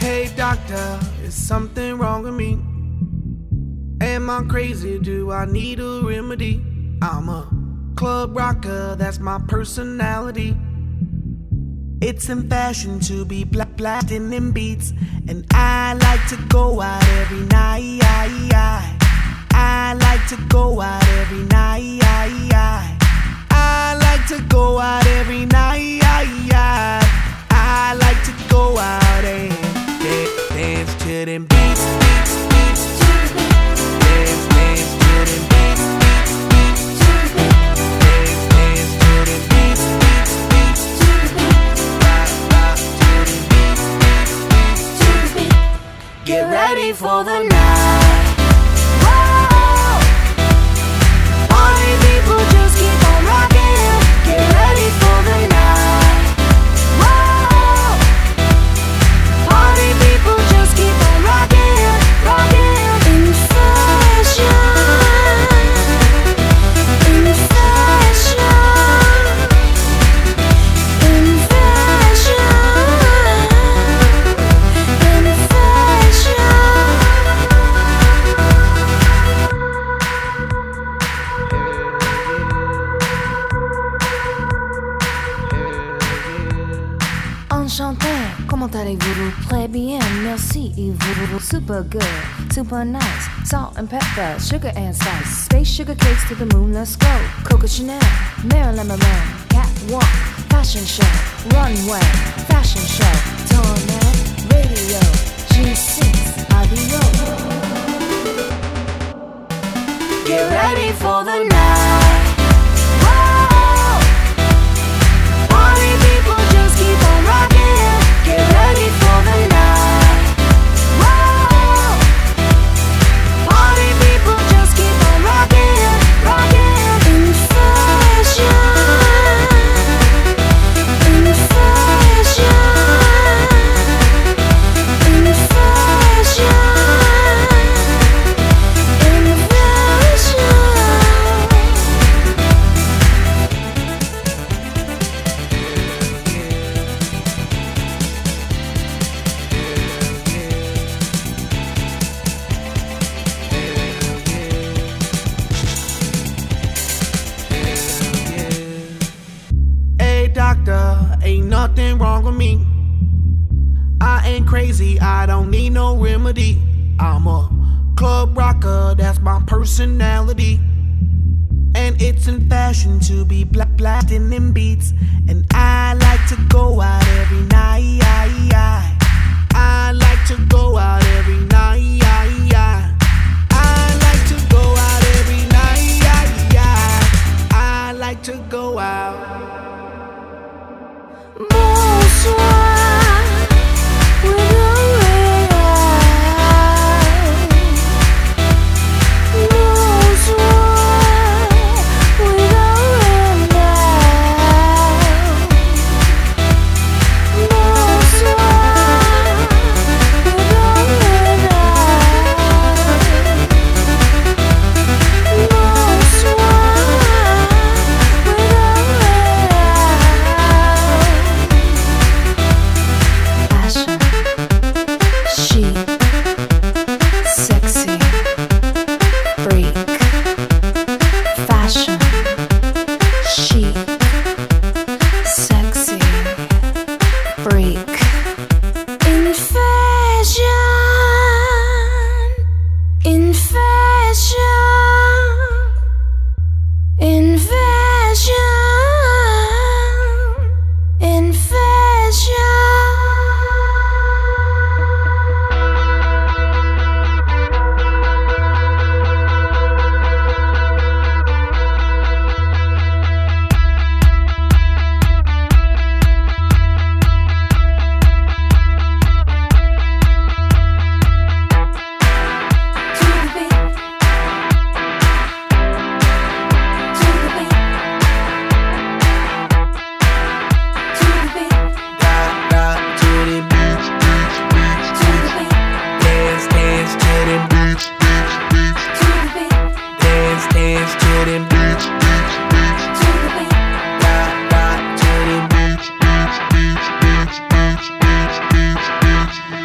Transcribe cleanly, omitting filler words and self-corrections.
Hey doctor, is something wrong with me? Am I crazy? Do I need a remedy? I'm a club rocker, that's my personality. It's in fashion to be blasting them beats, and I like to go out every night. I like to go out every night. I like to go out every night. I like to go out and dance to them beats. Dance to them beats. Dance to them beats. Get ready for the night. Party people, just keep on rocking. Get ready for the night. Party people, just keep on rocking, rocking. In fashion, in fashion, in fashion, in fashion. Enchanté, comment allez-vous? Très bien, merci, et vous? Super good, super nice. Salt and pepper, sugar and spice. Space sugar cakes to the moon, let's go. Coco Chanel, Marilyn Monroe. Catwalk, fashion show. Runway, fashion show. Tornado, radio. G6, adios. Get ready for the night. Party people, just keep on rocking. Get ready for the night. Party people, just keep on rocking, rocking. In fashion, in fashion, in fashion, in fashion. Hey doctor, ain't nothing wrong with me. I ain't crazy, I don't need no remedy. I'm a club rocker, that's my personality. And it's in fashion to be blasting them beats, and I like to go out every night. I like to go out every night. I like to go out every night. I like to go out. Bonsoir, with the red eyes. Bonsoir, with the red eyes. Bonsoir, with the red eyes. Bonsoir, with the red eyes. Fashion, chic, sexy, freak. Fashion, chic, sexy, freak. In fashion, in fashion, in fashion, in fashion. To the beat, to the beat, to the beat, Rock to the beats, to the beat, dance to the beats, to the beat, dance to the beats, to the beat. rock to the beats.